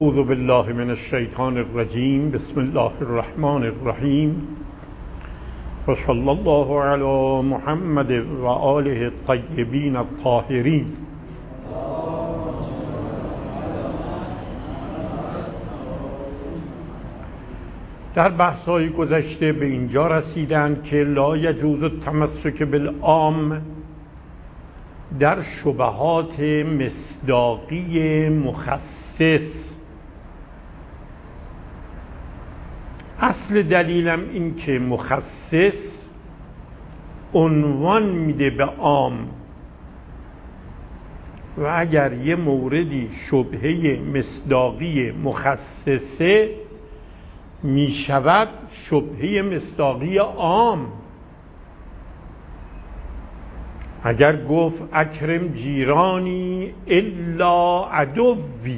اعوذ بالله من الشیطان الرجیم. بسم الله الرحمن الرحیم و صلی الله علی محمد و آله الطیبین الطاهرین. در بحث‌های گذشته به اینجا رسیدند که لا یجوز التمسک بالعام در شبهات مصداقی مخصص. اصل دلیلم این که مخصص عنوان میده به عام و اگر یه موردی شبهه مصداقی مخصصه میشود شبهه مصداقی عام. اگر گفت اکرم جیرانی الا عدوی،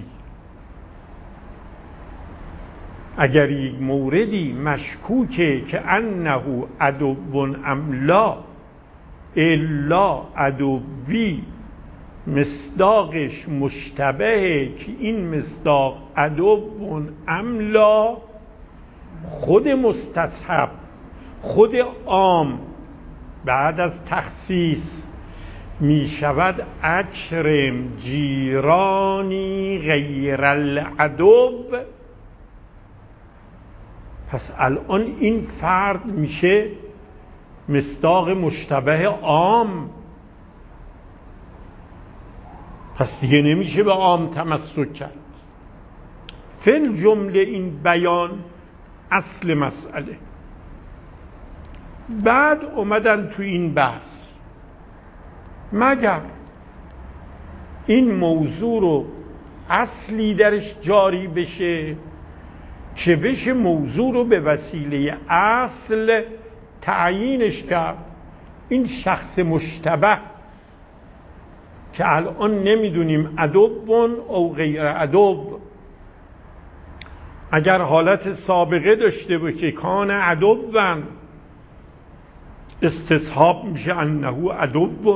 اگر یک موردی مشکوکه که انه عدو ام لا الا عدوی مصداقش مشتبهه که این مصداق عدو ام لا، خود مستصحب خود عام بعد از تخصیص می شود اکرم جیرانی غیر العدو. پس الان این فرد میشه مصداق مشتبه عام، پس دیگه نمیشه به عام تمسک کرد. فل جمله این بیان اصل مسئله. بعد اومدن تو این بحث مگر این موضوع رو اصلی درش جاری بشه که بشه موضوع رو به وسیله اصل تعیینش کرد. این شخص مشتبه که الان نمیدونیم عدو او غیر عدو، اگر حالت سابقه داشته باشه کان عدوً استصحاب میشه انه عدو.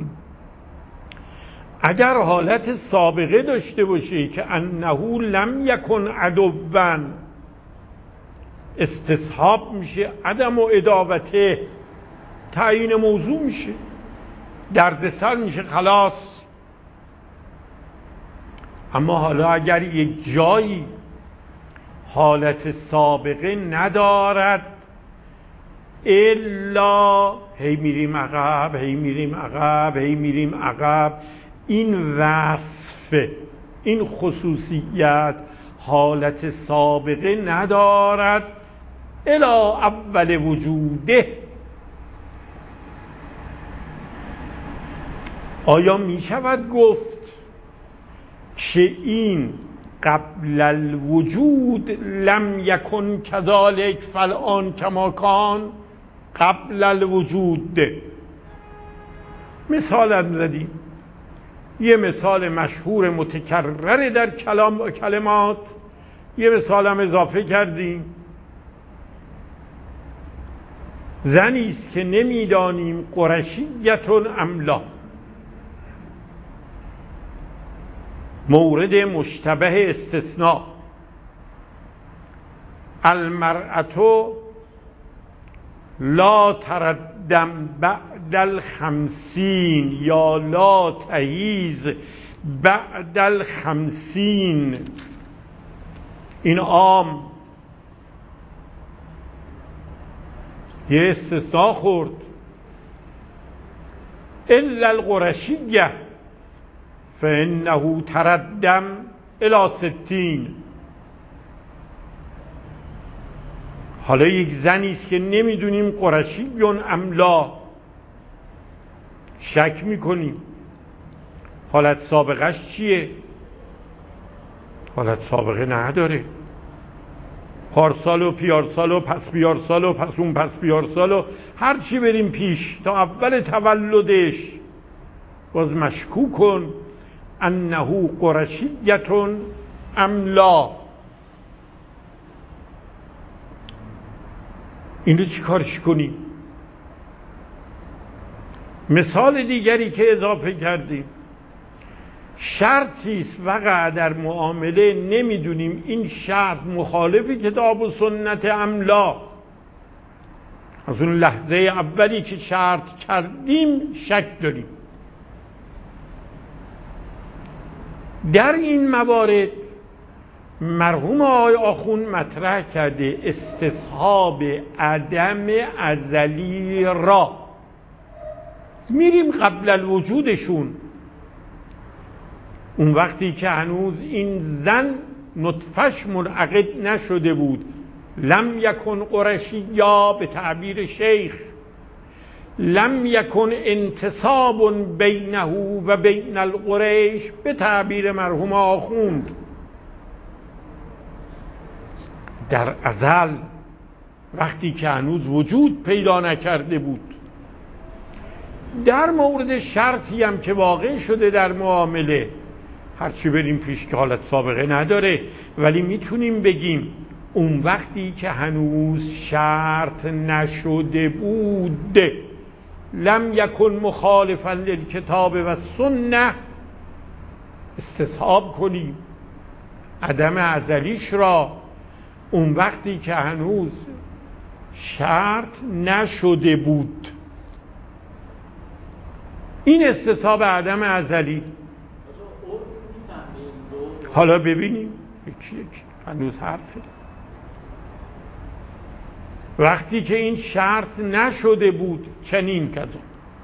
اگر حالت سابقه داشته باشه که انه لم یکن عدوً استصحاب میشه عدم و عداوته، تعیین موضوع میشه، دردسر میشه، خلاص. اما حالا اگر یک جایی حالت سابقه ندارد الا هی میریم عقب هی میریم عقب هی میریم عقب، این وصف این خصوصیت حالت سابقه ندارد الا اول وجوده، آیا می شود گفت که این قبل الوجود لم یکن کذالک فالآن کما کان قبل الوجود؟ مثال هم زدیم، یه مثال مشهور متکرر در کلام و کلمات، یه مثال هم اضافه کردیم. زنی است که نمیدانیم قرشیتون ام لا، مورد مشتبه استثناء. المرأة لا تردم بعد الخمسین یا لا تهیز بعد الخمسین، این عام. یه استثناء خورد الا القرشیه فانه تردم الی ستین. حالا یک زنی است که نمیدونیم قرشیون ام لا، شک میکنیم حالت سابقش چیه؟ حالت سابقه نداره، پارسال و پیارسال و پس پیارسال و پس اون پس پیارسال و هر چی بریم پیش تا اول تولدش باز مشکوک کن انه قرشیتون ام لا. این رو چی کارش کنیم؟ مثال دیگری که اضافه کردیم، شرطی است وقع در معامله نمیدونیم این شرط مخالف کتاب و سنت ام لا. از اون لحظه اولی که شرط کردیم شک داریم. در این موارد مرحوم آقای آخوند مطرح کرده استصحاب عدم ازلی را. میریم قبل الوجودشون، اون وقتی که هنوز این زن نطفش منعقد نشده بود، لم یکن قرشیا به تعبیر شیخ، لم یکن انتصاب بینه و بین القریش به تعبیر مرحوم آخوند. در ازل وقتی که هنوز وجود پیدا نکرده بود، در مورد شرطی هم که واقع شده در معامله، هرچی بریم پیش که حالت سابقه نداره، ولی میتونیم بگیم اون وقتی که هنوز شرط نشده بود، لم یکن مخالفا للکتاب و سنه، استصحاب کنیم عدم ازلیش را. اون وقتی که هنوز شرط نشده بود، این استصحاب عدم ازلی. حالا ببینیم یکی هنوز حرفه. وقتی که این شرط نشده بود چنین کذا.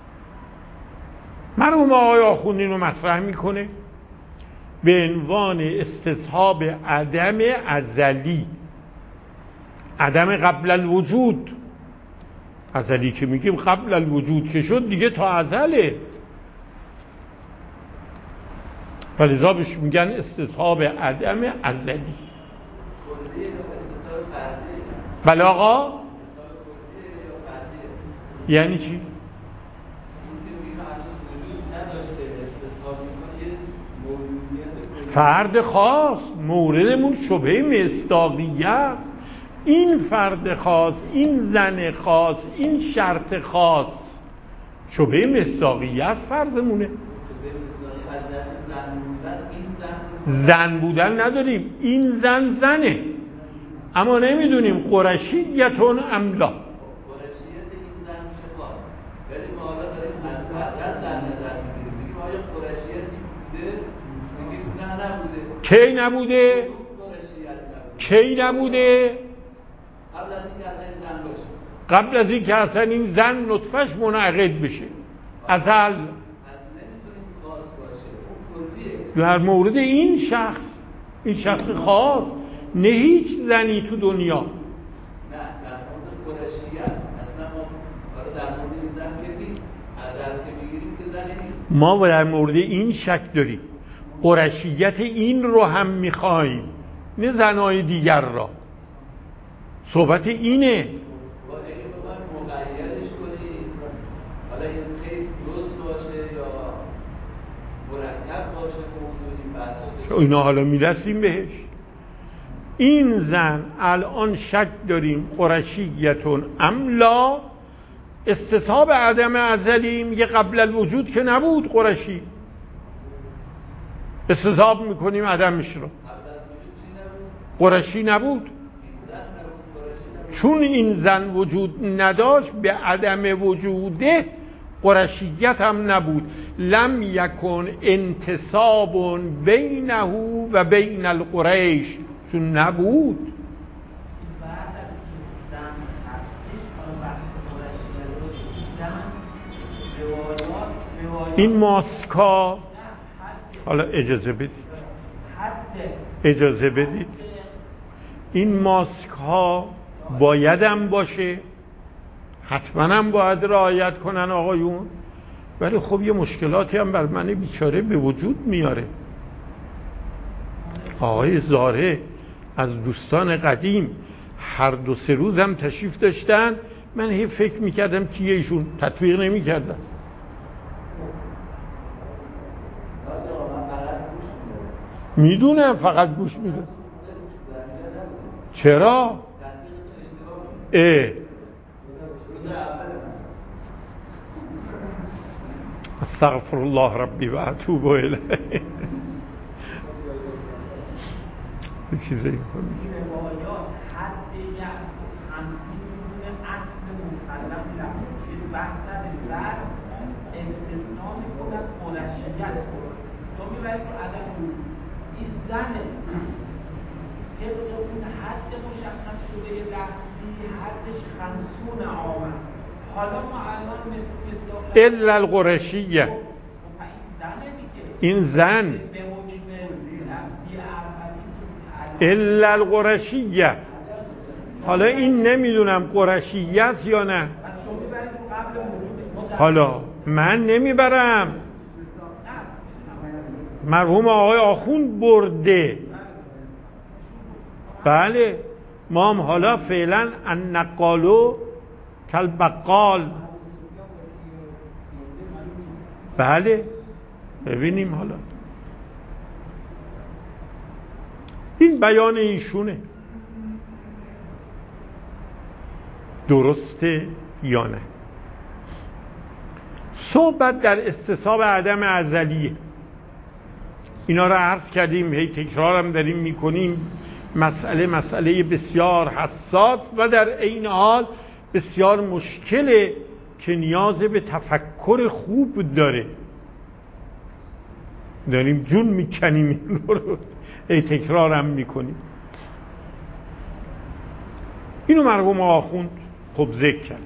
مرحوم آقای آخوند اینو مطرح میکنه به عنوان استصحاب عدم ازلی، عدم قبل الوجود. ازلی که میگیم قبل الوجود که شد دیگه تا ازله، ولذا بهش میگن استصحاب عدم ازلی. بله آقا، یعنی چی؟ فرد خاص، موردمون شبهه مصداقیه است. این فرد خاص، این زن خاص، این شرط خاص شبهه مصداقیه است. فرضمونه زن بودن نداریم، این زن زنه، اما نمیدونیم قرشیتون ام لا. قرشیت این زن میشه خاص، ولی ما حالا داریم از ازل در نظر میگیریم، میگیم آیا قرشیتی بوده؟ میگیم نه نبوده. کی نبوده؟ کی نبوده؟ قبل از اینکه اصلا این زن باشه، قبل از اینکه اصلا این زن نطفش منعقد بشه. ازل نمیتونیم خاص باشه، اون کلیه. در مورد این شخص، این شخص خاص، نه هیچ زنی تو دنیا. نه در مورد قرشیت اصلا ما در مورد این زن که نیست، ازل که میگیریم که زن نیست. ما در مورد این شک داریم، قرشیت این رو هم میخوایم، نه زنای دیگر را. صحبت اینه. اگه بخوایم مقیدش کنیم، حالا این خیلی جز باشه یا مرکب باشه، موضوع این بحثا اینا حالا میرسیم بهش. این زن الان شک داریم قرشیتون ام لا، استصحاب عدم ازلی میگه قبل الوجود که نبود قرشی، استصحاب میکنیم عدمش رو. قرشی نبود، چون این زن وجود نداشت به عدم وجوده قرشیت هم نبود. لم یکن انتصاب بینه و بین القریش، چون نبود. این ماسکا، حالا اجازه بدید این ماسک ها باید هم باشه، حتما هم باید رعایت کنن آقایون، ولی خب یه مشکلاتی هم بر من بیچاره به وجود میاره. آقای زاره از دوستان قدیم هر 2-3 روز هم تشریف داشتن، من هی فکر میکردم کیه ایشون، تطبیق نمیکردم. میدونم فقط گوش میدم. چرا؟ استغفر الله ربی و اتوب الیه. چیزایی روایات حد یأس و 50 میدونه اصل مسلم لفظی که بحث نداریم بعد استثناء میکند قرشیت رو شما میبرید رو عدم وجود این زنه طبق اون حد مشخص شده لفظی حدش 50 عامه حالا ما الان مثل الا القرشیه این زن به حکم لفظی اولی الا القرشیه حالا این نمیدونم قرشیه است یا نه حالا من نمیبرم مرحوم آقای آخوند برده بله ما هم حالا فعلا النقالو کالبقال بله ببینیم حالا این بیان ایشونه درسته یا نه صحبت در استصحاب عدم ازلیه اینا رو عرض کردیم هی تکرارم داریم میکنیم مسئله بسیار حساس و در عین حال بسیار مشکله که نیاز به تفکر خوب داره داریم جون میکنیم این رو هی تکرارم میکنیم اینو مرحوم آخوند خب ذکر کرد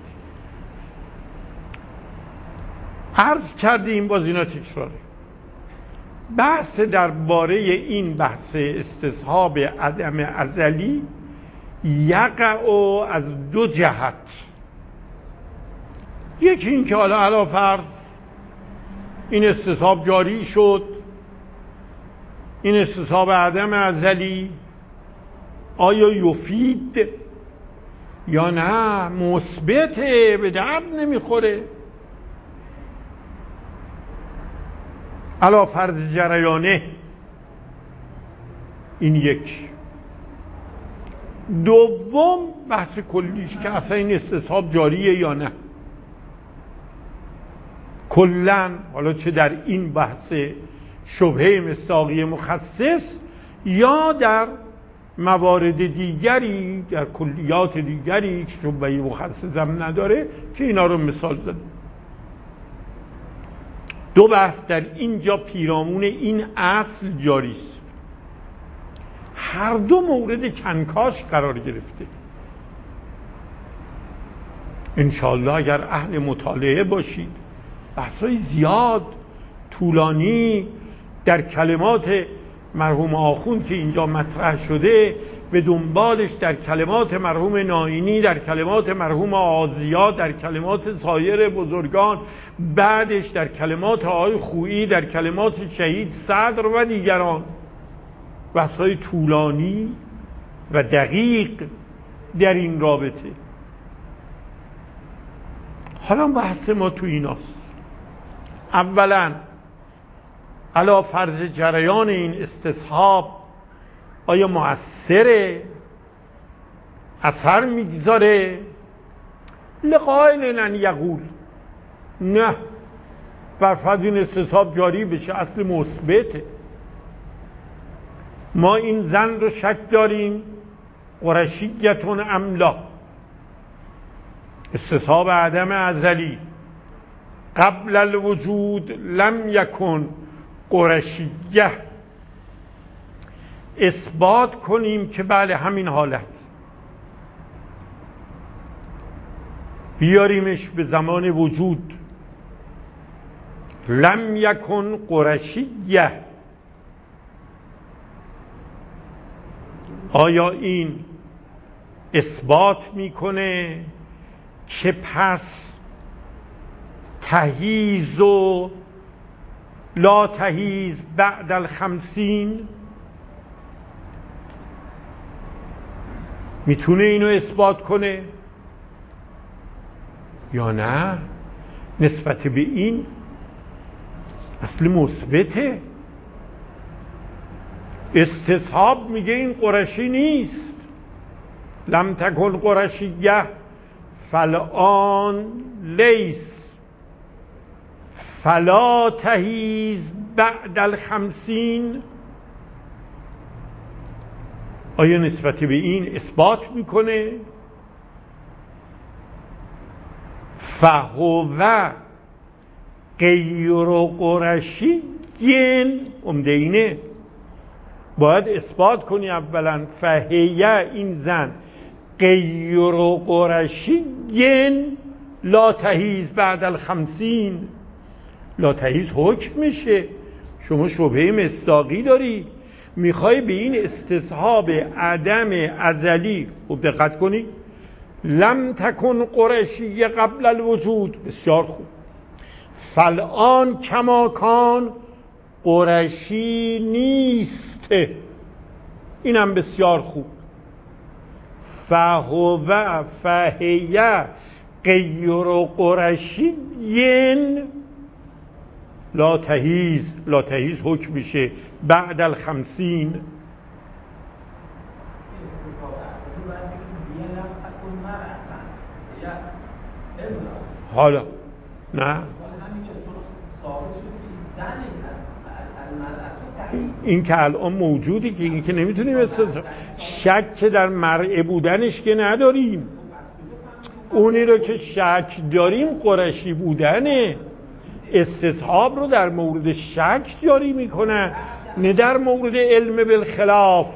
عرض کردیم باز اینا تکراره بحث درباره این بحث استصحاب عدم ازلی یقع از دو جهت یکی این که حالا علا فرض این استصحاب جاری شد این استصحاب عدم ازلی آیا یفید یا نه مثبته به درد نمیخوره علا فرض جریانه این یک دوم بحث کلیش که اصلا این استصحاب جاریه یا نه کلن حالا چه در این بحث شبهه مصداقی مخصص یا در موارد دیگری در کلیات دیگری که شبهه مخصص هم نداره که اینا رو مثال زدم دو بحث در اینجا پیرامون این اصل جاری است هر دو مورد کنکاش قرار گرفته انشالله اگر اهل مطالعه باشید بحثای زیاد طولانی در کلمات مرحوم آخوند که اینجا مطرح شده به دنبالش در کلمات مرحوم ناینی در کلمات مرحوم آزیا در کلمات سایر بزرگان بعدش در کلمات آقای خویی در کلمات شهید صدر و دیگران بحث‌های طولانی و دقیق در این رابطه حالا بحث ما تو ایناست اولا علا فرض جریان این استصحاب آیا مؤثره اثر میگذاره لقائل ان یقول نه بر فرض این استصحاب جاری بشه اصل مثبته ما این زن رو شک داریم قرشیتون املا استصحاب عدم ازلی قبل الوجود لم یکن قرشیه اثبات کنیم که بله همین حالت بیاریمش به زمان وجود لم یکن قرشیه آیا این اثبات میکنه که پس تحییز و لا تحییز بعد الخمسین میتونه اینو اثبات کنه یا نه نسبت به این اصل مثبته استصحاب میگه این قرشی نیست لم تکن قرشیه فالآن لیس فلا تحییز بعد الخمسین آیا نسبت به این اثبات میکنه؟ فهو غیر قرشی عمده اینه، باید اثبات کنی اولا فهیه این زن غیر قرشی لا تحیز بعد الخمسین، لا تحیز حکم میشه. شما شبهه مصداقی داری، میخوای به این استصحاب عدم ازلی و دقت کنی لم تکن قرشی قبل الوجود، بسیار خوب، فالآن کماکان قرشی نیست، اینم بسیار خوب. فهو فهیه غیر قرشی لا تحیز، لا تحیز حکم میشه بعد الخمسین. حالا نه این که الان موجودی که این که نمیتونیم شک در مرء بودنش که نداریم، اونی رو که شک داریم قرشی بودنه، استصحاب رو در مورد شک جاری میکنه نه در مورد علم بالخلاف.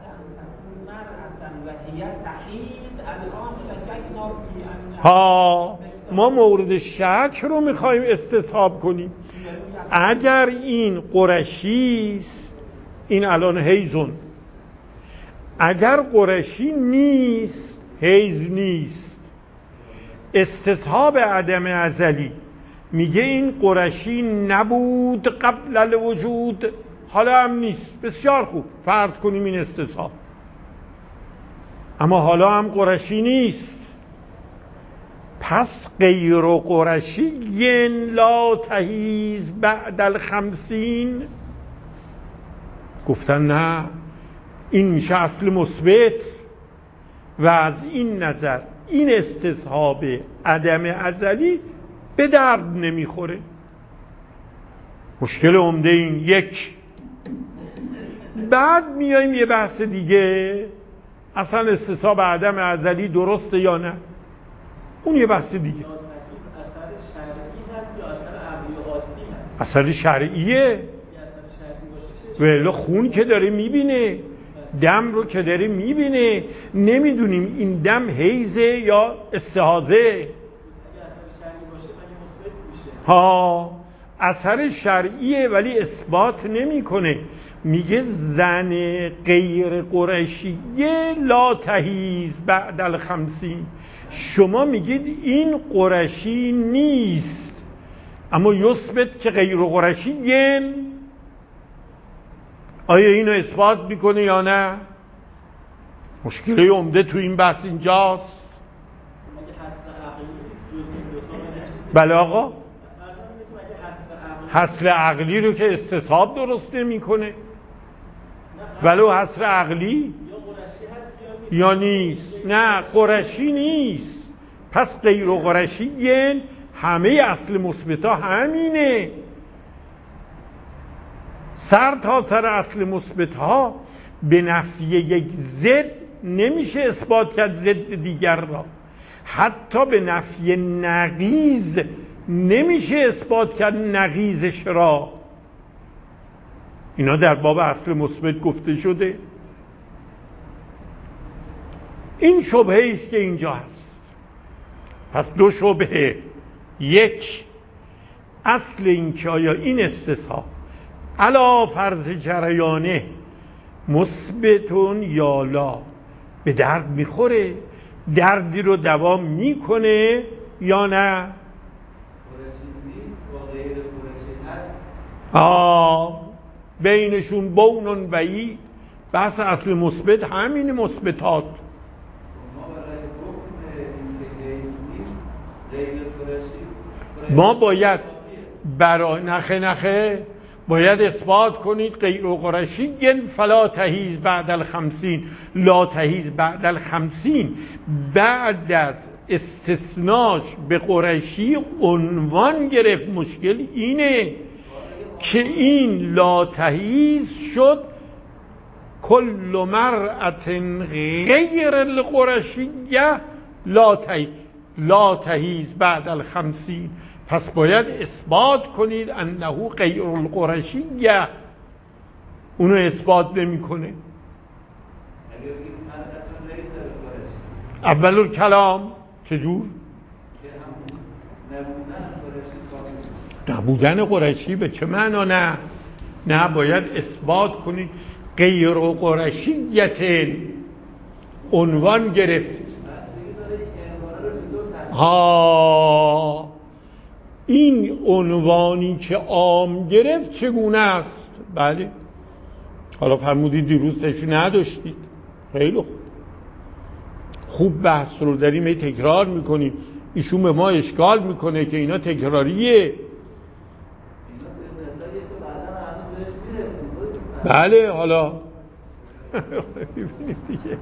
ها ما مورد شک رو میخوایم استصحاب کنیم. اگر این قرشی است، این الان حیزون، اگر قرشی نیست حیز نیست، استصحاب عدم ازلی میگه این قرشی نبود قبل الوجود، حالا هم نیست، بسیار خوب، فرض کنیم این استصحاب، اما حالا هم قرشی نیست، پس غیر قرشی لا تحیز بعد الخمسین. گفتن نه، این میشه اصل مثبت و از این نظر این استصحاب عدم ازلی به درد نمیخوره. مشکل عمده این یک. بعد میایم یه بحث دیگه، اصلا استصحاب عدم ازلی درسته یا نه، اون یه بحث دیگه. اثر شرعی هست یا اثر عقلی و عادی هست؟ اثر شرعیه. اثر شرعی باشه ولی خون که داره میبینه، دم رو که داره میبینه، نمیدونیم این دم حیزه یا استحاضه. اگه اثر شرعی باشه مگه مثبت میشه؟ ها اثر شرعیه ولی اثبات نمیکنه. میگه زن غیر قرشیه لا تحیز بعد الخمسین، شما میگید این قرشی نیست اما یثبت که غیر قرشی آیا اینو اثبات میکنه یا نه؟ مشکل عمده تو این بحث اینجاست. مگه حصر عقلی نیست جز این دو تا؟ بله آقا، حصر عقلی رو که استصحاب درست نمیکنه، ولو حصر عقلی یا نیست. نه قرشی نیست، پس غیر قرشی همه اصل مثبتا همینه، سر تا سر اصل مثبتها به نفی یک ضد نمیشه اثبات کرد ضد دیگر را، حتی به نفی نقیض نمیشه اثبات کرد نقیضش را. اینا در باب اصل مثبت گفته شده. این شبهه است که اینجا هست. پس دو شبهه، یک اصل این که آیا این استصحاب علا فرض جریانه مثبتون یا لا به درد میخوره، دردی رو دوام میکنه یا نه. قرشی نیست با غیر قرشی هست، بینشون بونون بعید. بحث اصل مثبت همین مثبتات. ما برای حکم اینکه حیث نیست غیر قرشی ما باید برای نخه باید اثبات کنید غیر قرشی فلا تحیز بعد الخمسین، لا تحیز بعد الخمسین. بعد از استثناش به قرشی عنوان گرفت. مشکل اینه که این لا تحیز شد کل مرأت غیر القرشیه لا تهیز بعد الخمسین. پس باید اثبات کنید انه غیر القرشیه. اونو اثبات نمی کنه. اول الکلام چجور؟ نبودن قرشی به چه معنا؟ نه باید اثبات کنید غیر قرشیت عنوان گرفت. این عنوانی که عام گرفت چگونه است؟ بله حالا فرمودید دیروزش نداشتید. خیلی خوب بحث رو داریم تکرار میکنیم. ایشون به ما اشکال میکنه که اینا تکراریه. بله حالا ببینید دیگه.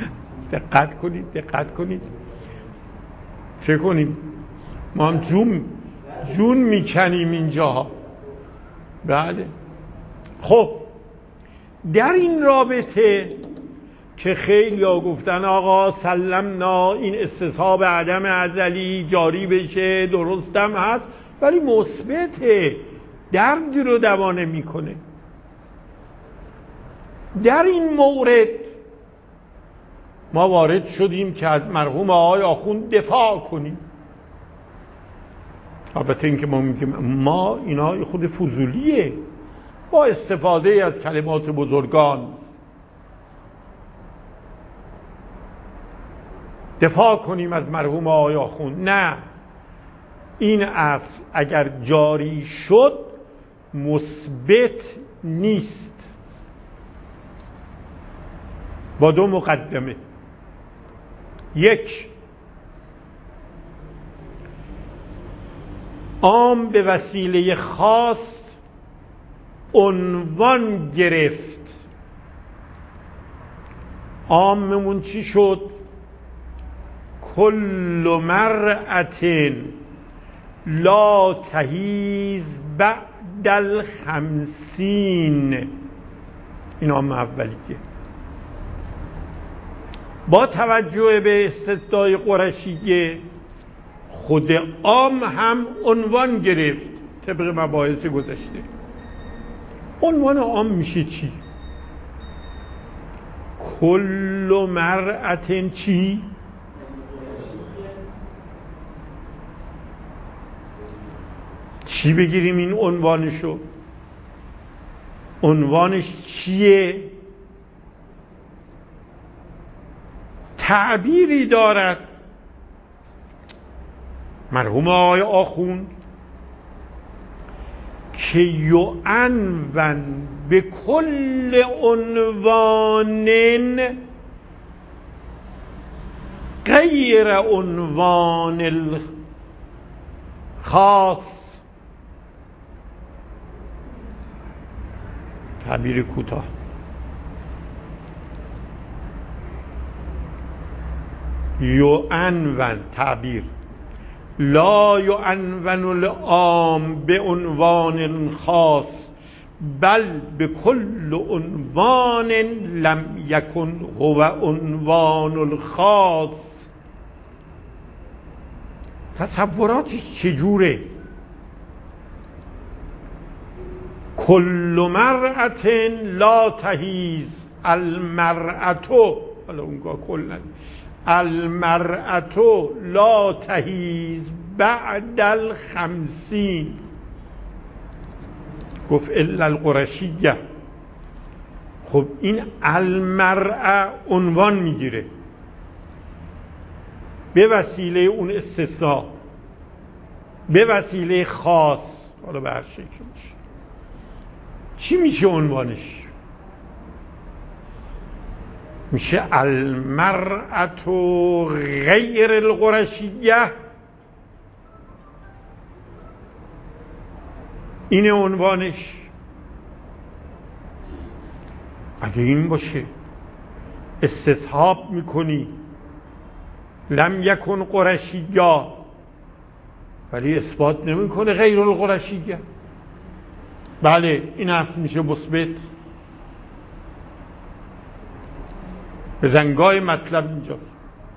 دقت کنید چه کنیم؟ ما هم جون میکنیم اینجاها. بله خب در این رابطه که خیلی ها گفتن آقا سلمنا این استصحاب عدم ازلی جاری بشه، درستم هست ولی مثبته، دردی رو دوانه میکنه. در این مورد ما وارد شدیم که از مرحوم آقای آخوند دفاع کنیم. البته این که ما میگیم ما اینا خود فضولیه، با استفاده از کلمات بزرگان دفاع کنیم از مرحوم آقای آخوند. نه، این اصل اگر جاری شد مثبت نیست. با دو مقدمه. یک، عام به وسیله خاص عنوان گرفت. عاممون چی شد؟ کل مرأت لا تهیز بعد الخمسین. این عام اولیه. با توجه به استدلال قرشیه خود عام هم عنوان گرفت طبق مباحث گذشته. عنوان عام میشه چی؟ کل مرأت چی؟ چی بگیریم این عنوانشو؟ عنوانش چیه؟ تعبیری دارد مرحوم آقای آخوند که یعنون به کل عنوان غیر عنوان الخاص. تعبیر کوتاه. یعنون تعبیر لا یعنون العام به عنوان خاص بل به کل عنوان لم یکن هو عنوان الخاص. تصوراتش چجوره؟ کل مرأت لا تهیز المرأتو، حالا اونگاه کل ندید، المرأتو لا تهیز بعد الخمسین. گفت الا القرشیه. خب این المرأه عنوان میگیره به وسیله اون استثناء، به وسیله خاص، حالا به هر شکل میشه. چی میشه عنوانش؟ میشه المرأة غیر القرشیه. این عنوانش. اگه این باشه استصحاب میکنی لم یکن قرشیه ولی اثبات نمیکنه غیر القرشیه. بله این اصل میشه مثبت. بزنگاه مطلب اینجاست.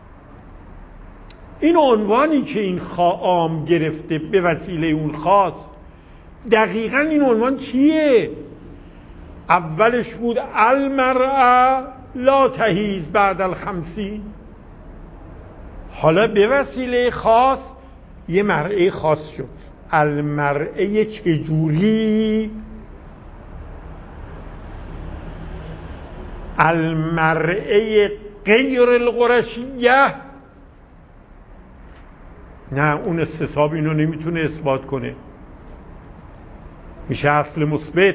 این عنوانی که این عام گرفته به وسیله اون خاص، دقیقا این عنوان چیه؟ اولش بود المرأة لا تحیض بعد الخمسین، حالا به وسیله خاص یه مرأة خاص شد. المرأة چجوری؟ المرأة غیر القرشیه. نه، اون استصحاب اینو نمیتونه اثبات کنه، میشه اصل مثبت.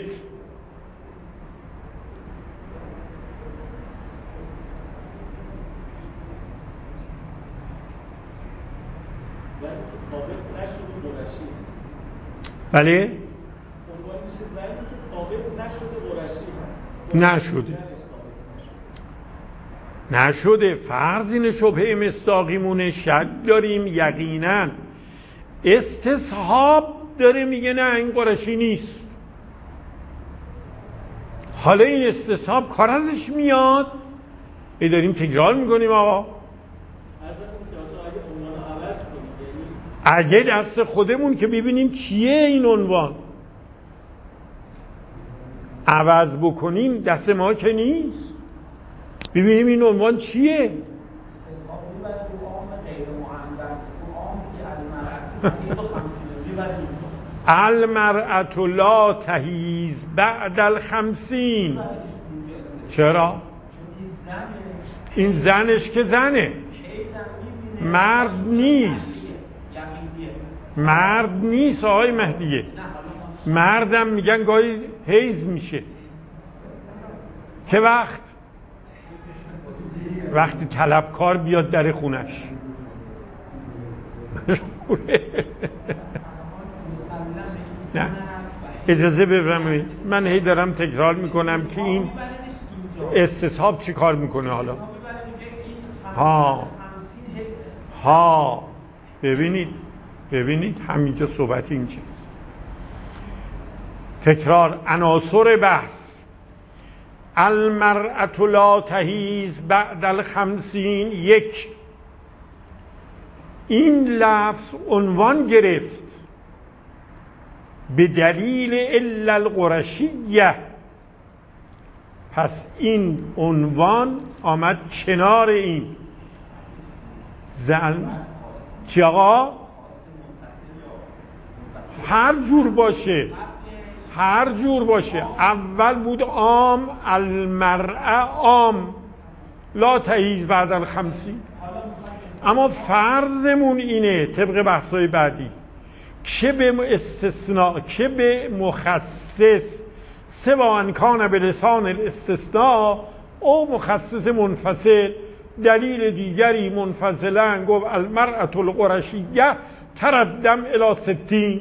بله؟ عنوان میشه زنی که ثابت نشده قرشی هست. نشده. فرض این شبهه مصداقیمونه، شک داریم یقینا. استصحاب داره میگه نه این قرشی نیست. حالا این استصحاب کار ازش میاد، داریم تکرار میکنیم آقا. اگه دست خودمون که ببینیم چیه این عنوان، عوض بکنیم دست ما که نیست، ببینیم این عنوان چیه. المرأة لا تحیض بعد الخمسین. چرا؟ این زنش که زنه، مرد نیست. مرد نیست آقای مهدیه. مردم میگن گاهی حیض میشه. که وقتی طلبکار بیاد در خونش. نه اجازه بفرمایید، من هی دارم تکرار میکنم که این استصحاب چی کار میکنه. حالا ببینید همینجا صحبت این چیست. تکرار عناصر بحث. المرأة لا تحیض بعد الخمسین. یک، این لفظ عنوان گرفت به دلیل الا القرشیه، پس این عنوان آمد کنار این زن. چی آقا؟ هر جور باشه. اول بود عام، المرأة عام لا تحیض بعد الخمسین. اما فرضمون اینه طبق بحث‌های بعدی که به استثناء که به مخصص سوا ان کان به لسان الاستثناء او مخصص منفصل، دلیل دیگری منفصلا گفت المرأة القرشیه تردم الی ستین.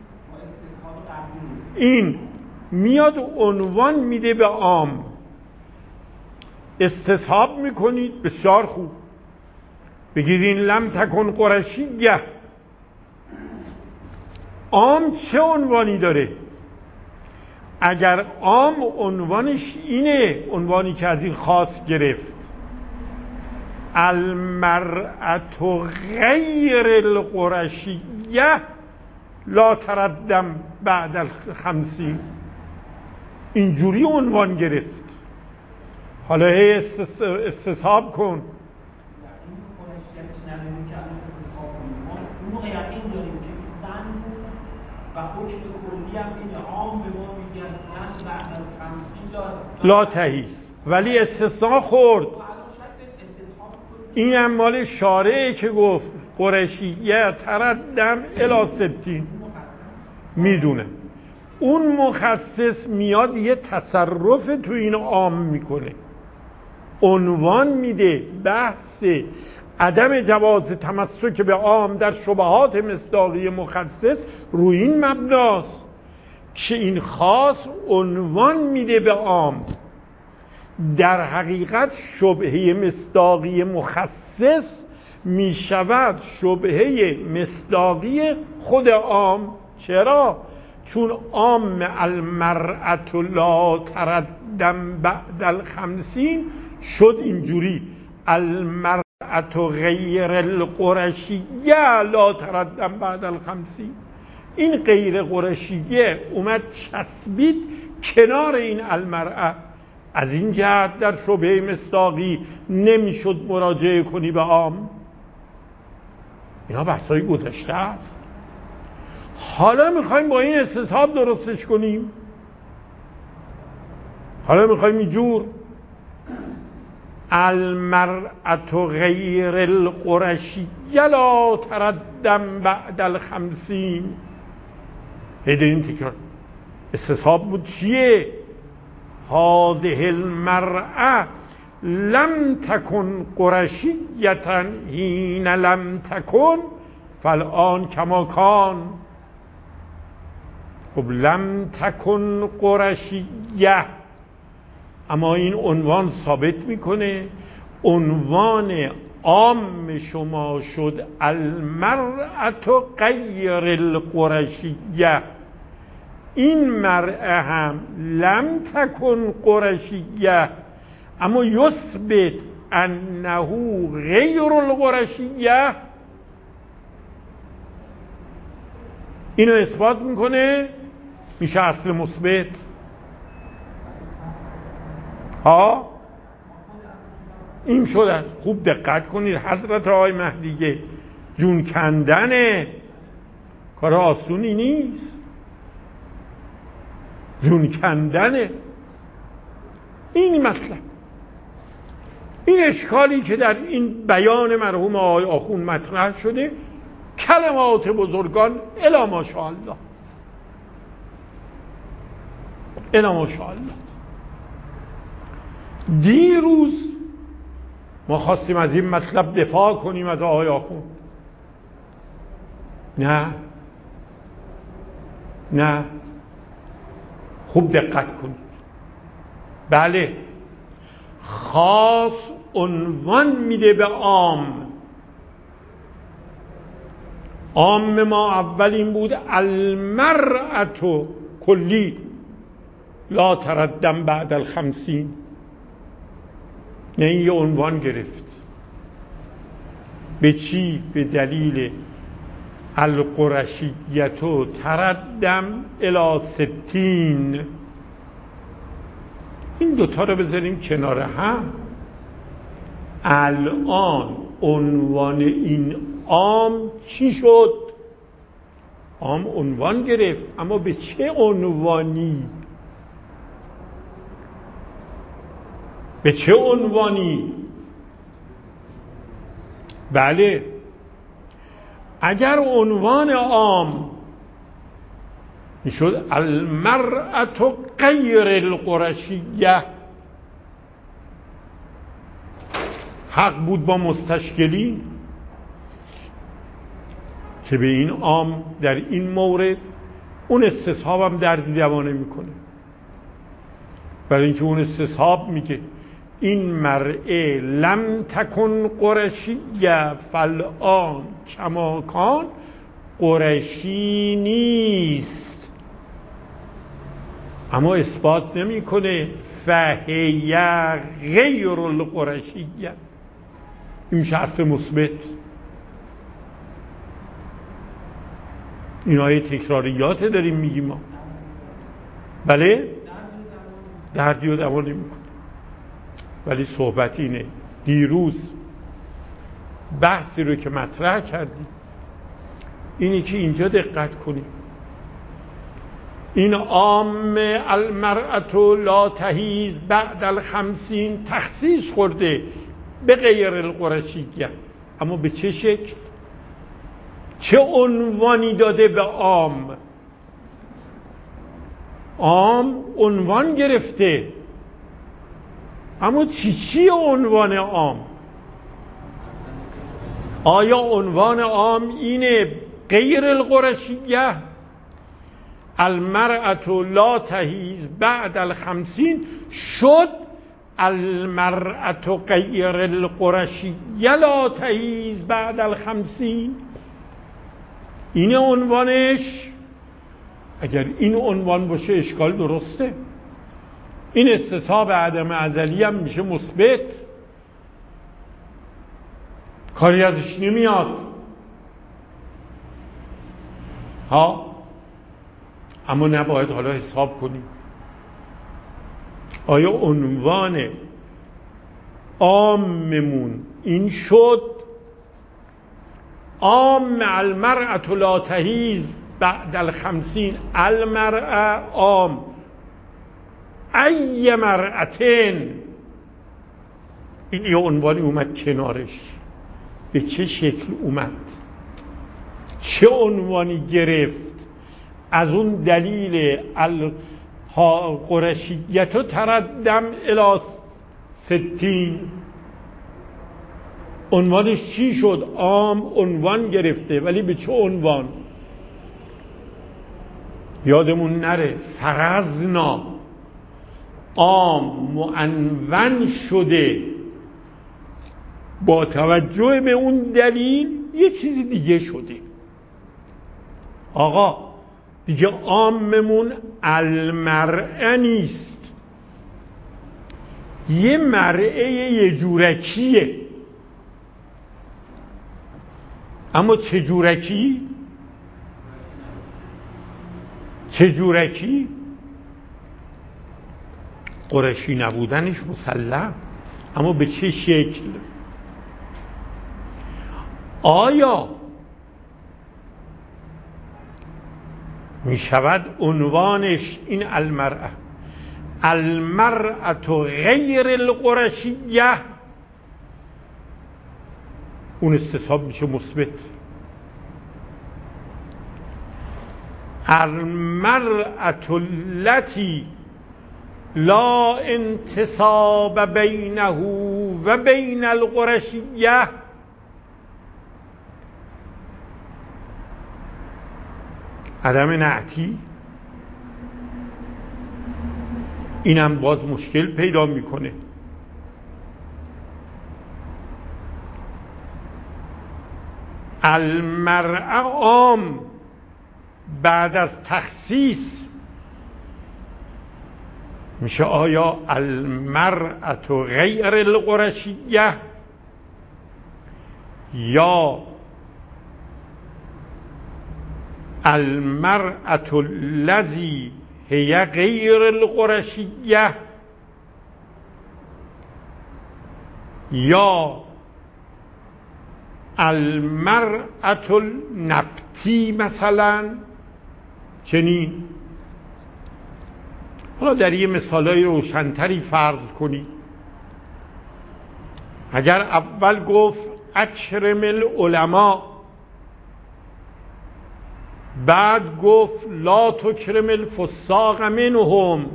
این میاد عنوان میده به عام، استصحاب میکنید، بسیار خوب، بگید این لم تکن قرشیه. عام چه عنوانی داره؟ اگر عام عنوانش اینه، عنوانی که از این خاص گرفت، المرأة غیر القرشیه لا تردم بعد الخمسین، اینجوری عنوان گرفت. حالا هی استصحاب کن. و حکم کلی هم اینه، عام به ما میگن زن بعد از 50 لا تحیض، ولی استثناء خورد. این هم مال شارعه که گفت قرشیه تردم الی ستین. میدونه اون مخصص میاد یه تصرف تو این عام میکنه، عنوان میده. بحث عدم جواز تمسک به عام در شبهات مصداقی مخصص روی این مبناست که این خاص عنوان میده به عام. در حقیقت شبهه مصداقی مخصص میشود شبهه مصداقی خود عام. چرا؟ چون عام المرأة لا تردم بعد الخمسین شد اینجوری المرأة غیر القرشیه لا تردم بعد الخمسین. این غیر قرشیه اومد چسبید کنار این المرأة. از این جهت در شبهه مصداقی نمیشد مراجعه کنی به عام. اینا بحثای گذشته است. حالا میخوایم با این استصحاب درستش کنیم. حالا میخوایم اینجور المرأة غیر القرشیه لا تردم بعد الخمسین. هیدرین تکرار استصحاب بود چیه؟ هذه المرأة لم تكن قرشیة حین لم تكن فالآن کما کان. خب لم تكن قرشیه، اما این عنوان ثابت میکنه عنوان عام شما شد المرأة غیر القرشیه. این مرأة هم لم تکن قرشیه، اما یثبت انه غیر القرشیه. اینو اثبات میکنه، میشه اصل مثبت. ها این شده. خوب دقت کنید، حضرت آقای مهدیه جون کندنه، کار آسونی نیست. جون کندنه این مطلب. این اشکالی که در این بیان مرحوم آقای آخوند مطرح شده، کلمات بزرگان الی ماشاءالله، الی ماشاءالله. دیروز ما خواستیم از این مطلب دفاع کنیم از آقای آخوند. نه خوب دقت کنید. بله خاص عنوان میده به عام. عام ما اول این بود المرأة کلی لا تردم بعد الخمسین. نه این یه عنوان گرفت. به چی؟ به دلیل القرشیة تردم الی ستین. این دوتا رو بذاریم کنار هم. الان عنوان این عام چی شد؟ عام عنوان گرفت، اما به چه عنوانی؟ به چه عنوانی؟ بله اگر عنوان عام میشد المرأة غیر القرشیه، حق بود با مستشکلی که به این عام در این مورد اون استصحاب هم دردی دوا نمیکنه. برای اینکه اون استصحاب میگه این مرء لم تکن قرشیه فالآن کما کان، قرشی نیست، اما اثبات نمیکنه فهی غیر القرشیه. این میشه اصل مثبت. اینای تکراریات داریم میگیم ما. بله دردی و دوا نمیکنه. ولی صحبت اینه، دیروز بحثی رو که مطرح کردیم اینی که اینجا دقت کنیم. این عام المرأة لا تحیض بعد الخمسین تخصیص خورده به غیر القرشیه، اما به چه شکل؟ چه عنوانی داده به عام؟ عام عنوان گرفته، اما چی عنوان عام؟ آیا عنوان عام اینه غیر القرشیه؟ المرأة لا تحیض بعد الخمسین شد المرأة غیر القرشیه لا تحیض بعد الخمسین. اینه عنوانش. اگر این عنوان باشه اشکال درسته. این استصحاب عدم ازلی هم میشه مثبت، کاری ازش نمیاد ها. اما نباید حالا حساب کنیم آیا عنوان عاممون این شد عام المرأة لا تهیز بعد 50 المرأة عام ای مرأتین، این یه عنوانی اومد کنارش، به چه شکل اومد، چه عنوانی گرفت؟ از اون دلیل قرشیت و تردم الی 60 عنوانش چی شد؟ عام عنوان گرفته، ولی به چه عنوان؟ یادمون نره فرضنا عام معنون شده، با توجه به اون دلیل یه چیزی دیگه شده. آقا دیگه عاممون المرأه نیست، یه مرأه یه جورکیه. اما چه جورکی؟ چه جورکی؟ قرشی نبودنش مسلم، اما به چه شکل؟ آیا می شود عنوانش این المرأة غیر القرشیه، اون استصحاب میشه مثبت. المرأة التي لا انتصاب بینه و بین القرشیه، عدم نعتی، اینم باز مشکل پیدا میکنه. المرأة عام بعد از تخصیص میشه آیا المرأة غیر القرشیه یا المرأة الذی هی غیر القرشیه یا المرأة النبتی مثلا چنین. حالا در یه مثالای روشنتری فرض کنید. اگر اول گفت اکرم العلماء، بعد گفت لا تکرم الفساق منهم،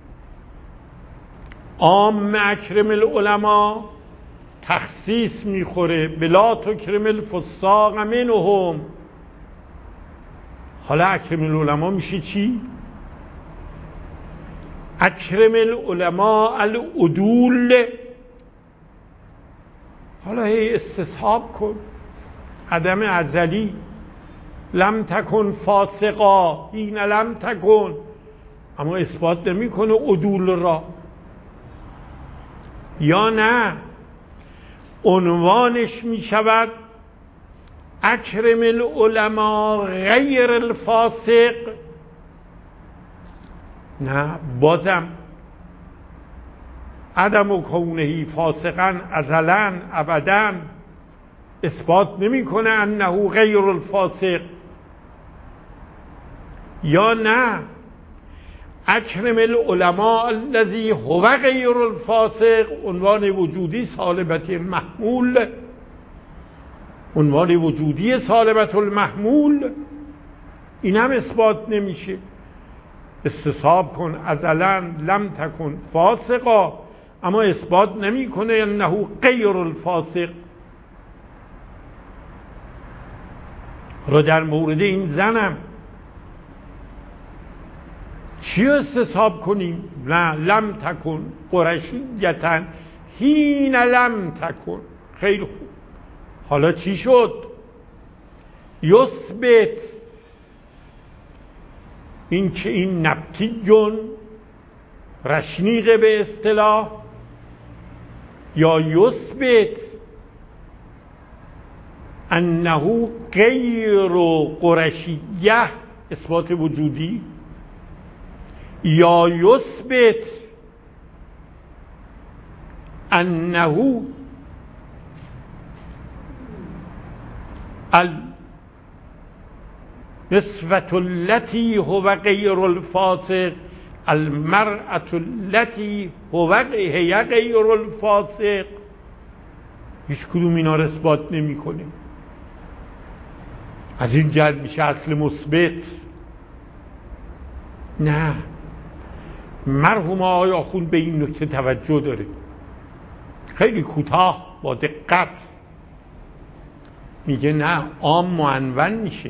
عام اکرم العلماء تخصیص میخوره به لا تکرم الفساق منهم. حالا اکرم العلماء میشه چی؟ اکرم العلماء العدول. حالا هی استصحاب کن، عدم ازلی، لم تکن فاسقا این لم تکن، اما اثبات نمی کنه عدول را. یا نه عنوانش می شود اکرم العلماء غیر الفاسق. نه، بازم عدم و کونه فاسقا ازلا ابدا اثبات نمی کنه انه غیر الفاسق. یا نه اکرم العلماء الذی هو غیر الفاسق، عنوان وجودی سالبت المحمول، عنوان وجودی سالبت المحمول، این هم اثبات نمیشه. استصحاب کن ازلا لم تکن فاسقا، اما اثبات نمی کنه انه غیر الفاسق. رو در مورد این زنم چی استصحاب کنیم؟ نه، لم تکن قرشیتا حین لم تکن. خیلی خوب، حالا چی شد؟ یثبت این که این نبتیون رشنیق به اصطلاح، یا یثبت انه غیر قرشیه اثبات وجودی، یا یثبت انه النسوة التي هو غیر الفاسق المرأة التي هي غیر الفاسق. هیچ کدوم اینا رو اثبات نمی کنه. از این جهت میشه اصل مثبت. نه، مرحوم آقای آخوند به این نکته توجه داره، خیلی کوتاه با دقت میگه نه، عام معنون میشه.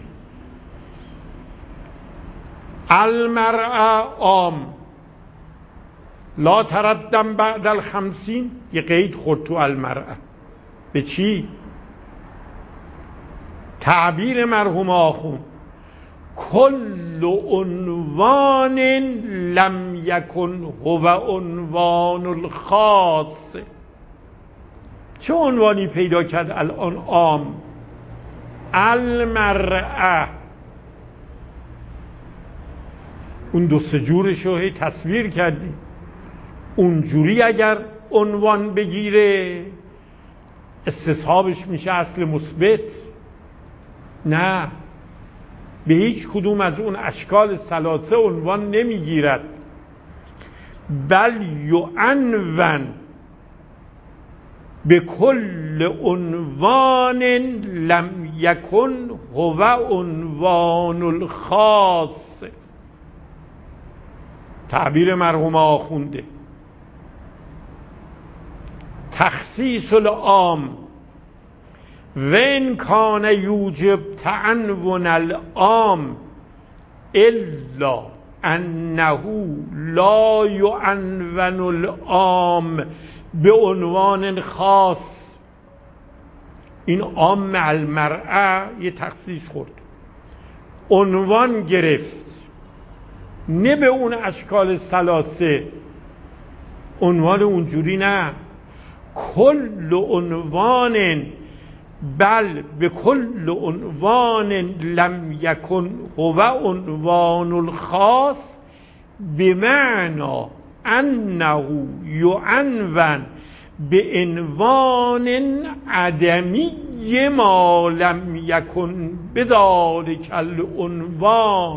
المرأة عام لا تردم بعد الخمسین، یه قید خورد تو المرأة. به چی؟ تعبیر مرحوم آخوند کل عنوان لم یکن هو عنوان الخاص. چه عنوانی پیدا کرد الان عام؟ المرأة. اون دو سه جورشو هی تصویر کردی. اونجوری اگر عنوان بگیره استصحابش میشه اصل مثبت. نه، به هیچ کدوم از اون اشکال ثلاثه عنوان نمیگیرد، بل یعنون به کل عنوان لم یکن هو عنوان الخاص. تعبیر مرحوم آخونده تخصیص العام و ان کان یوجب تعنون العام الا انه لا یعنون العام به عنوان خاص. این عام المرأة یه تخصیص خورد، عنوان گرفت، نه به اون اشکال ثلاثه. عنوان اونجوری نه، کل عنوان بل به کل عنوان لم یکن هو عنوان الخاص بمعنی انه یعنون به عنوان عدمی ما لم یکن بذلک العنوان.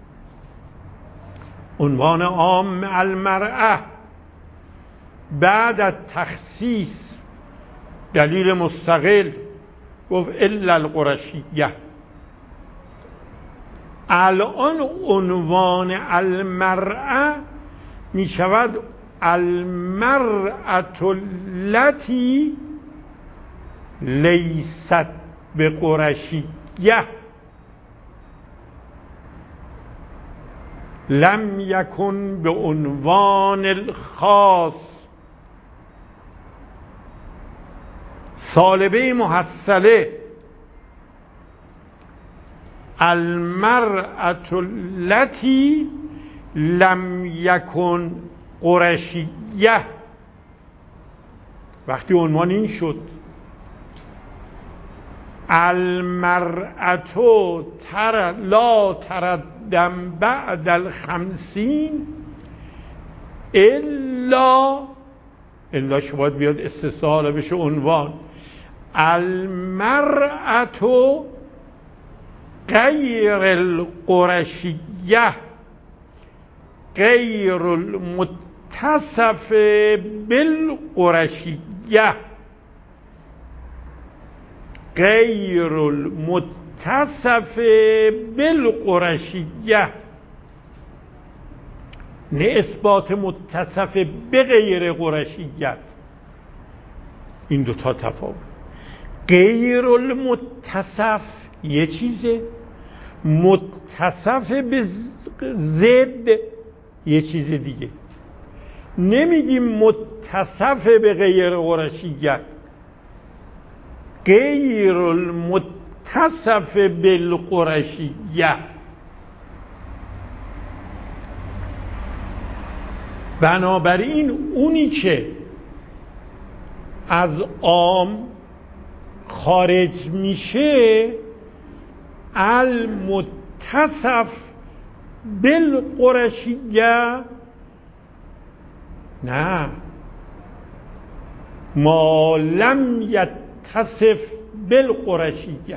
عنوان عام المرأة بعد از تخصیص دلیل مستقل گفت الا القرشیه. الان عنوان المرأة می شود المرأة التي لیست بقرشیه لم یکن به عنوان الخاص. سالبه محصله المرأة التي لم یکن قرشیه. وقتی عنوان این شد المرأة لا تردم بعد الخمسین الا باید بیاد استثناء بشه عنوان المرأة غیر القرشیه غیر المتصف بالقرشیه غیر المتصف بالقرشیه، نه اثبات متصف به غیر قرشیت. این دوتا تفاوت. غیر المتصف یه چیزه، متصف به ضد یه چیز دیگه. نمیگیم متصف به غیر قرشیت، غیر المتصف بالقرشیه. بنابراین اونی که از عام خارج میشه المتصف بالقرشیه، نه، ما لم یتصف بالقرشیه.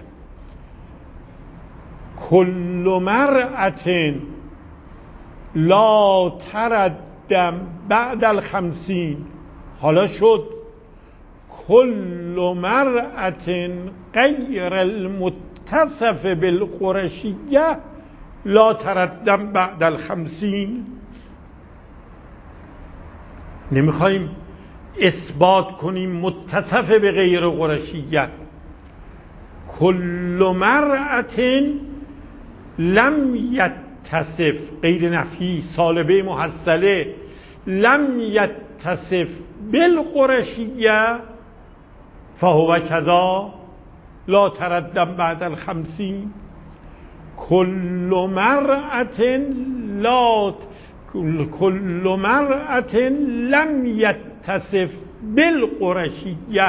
کل مرأة لا تردم بعد 50، حالا شد کل مرأة غیر المتصف بالقرشیه لا تردم بعد 50. نمیخوایم اثبات کنیم متصف به غیر قرشیت. کل مرأة لم یتصف، غیر نفی، سالبه محصله، لم یتصف بالقرشیه فهو کذا لا تردم بعد 50. کل مرأة لم یتصف بالقرشیه.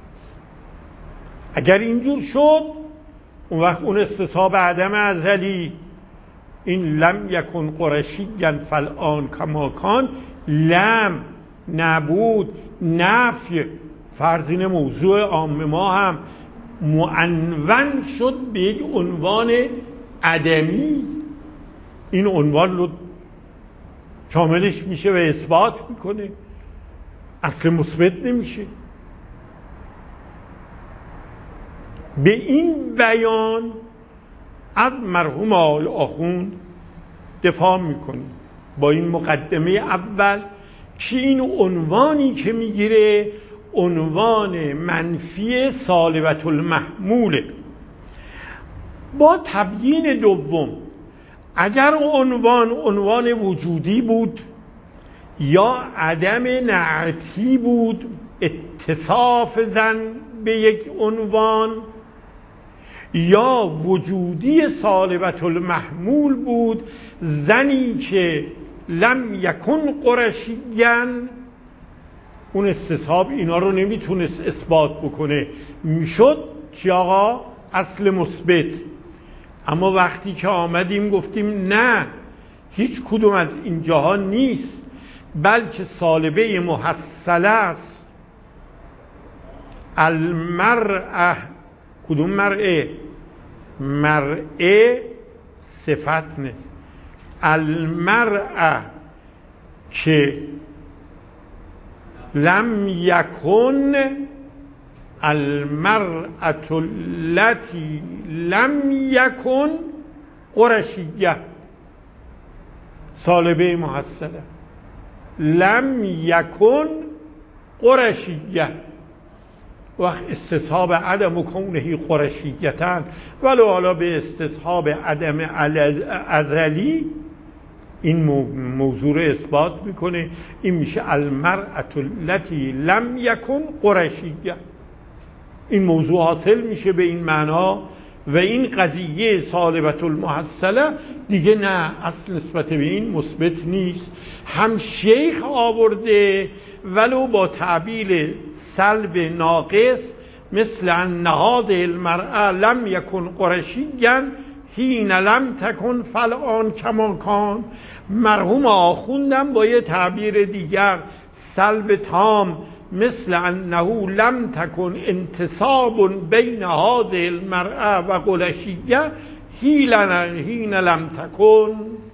اگر اینجور شد اون وقت اون استصحاب عدم ازلی، این لم یکن قرشیا فالآن کما کان، لم نبود، نفی، فرضین موضوع عام ما هم معنون شد به یک عنوان عدمی. این عنوان رو شاملش میشه و اثبات میکنه، اصل مثبت نمیشه. به این بیان از مرحوم آقای آخوند دفاع میکنیم با این مقدمه اول که این عنوانی که میگیره عنوان منفی سالبة المحموله. با تبیین دوم، اگر عنوان وجودی بود یا عدم نعتی بود، اتصاف زن به یک عنوان، یا وجودی سالبة المحمول بود، زنی که لم یکن قرشیا، اون استصحاب اینا رو نمیتونست اثبات بکنه، میشد چی آقا؟ اصل مثبت. اما وقتی که آمدیم گفتیم نه، هیچ کدوم از اینجاها نیست، بلکه سالبه محصله است. المرأه، کدوم مرأه؟ مرأه صفت نیست. المرأه که لم یکن، المرأة التي لم یکن قرشیه، سالبه محصله، لم یکن قرشیه. وقت استصحاب عدم کونه قرشیتن ولو حالا به استصحاب عدم ازلی این موضوع رو اثبات میکنه. این میشه المرأة التي لم یکن قرشیه. این موضوع حاصل میشه به این معنا و این قضیه سالبة المحصله دیگه نه، اصل نسبت به این مثبت نیست. هم شیخ آورده ولو با تعبیل سلب ناقص، مثل ان نهاد المرأة لم یکن قرشیا حین لم تکن فالآن کما کان. مرحوم آخوندم با یه تعبیر دیگر سلب تام، مثل انه لم تکن انتصاب بین هذه المرأة و قرشیه حین لم تکن.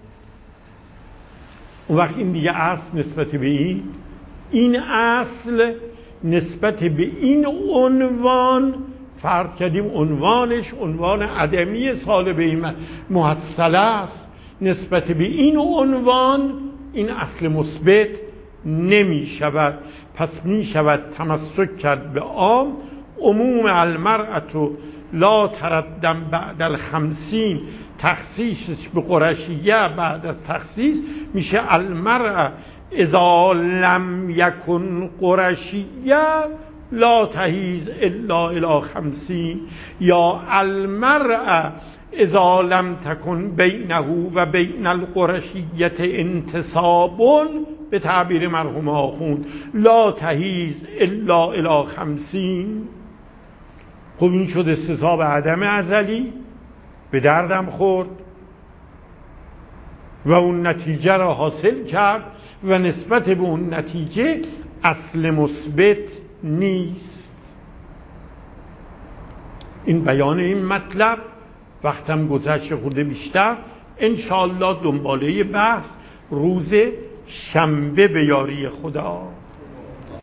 اون وقت این دیگه اصل نسبت به این اصل نسبت به این عنوان، فرض کردیم عنوانش عنوان عدمی سالبه محصله است، نسبت به این عنوان این اصل مثبت نمی شود. پس می شود تمسک کرد به عام، عموم المرأة لا تردم بعد 50، تخصیصش به قرشیه بعد از تخصیص میشه المرأة اذا لم یکن قرشیه لا تحیز الا الی 50، یا المرأة اذا لم تکن بینه و بین القرشیه انتصاب به تعبیر مرحوم آخوند لا تهیز الا الی 50. خب این شد استصحاب عدم ازلی، به دردم خورد و اون نتیجه را حاصل کرد و نسبت به اون نتیجه اصل مثبت نیست. این بیان این مطلب. وقتم گذشت خورده بیشتر، انشاءالله دنباله بحث روز شنبه به یاری خدا.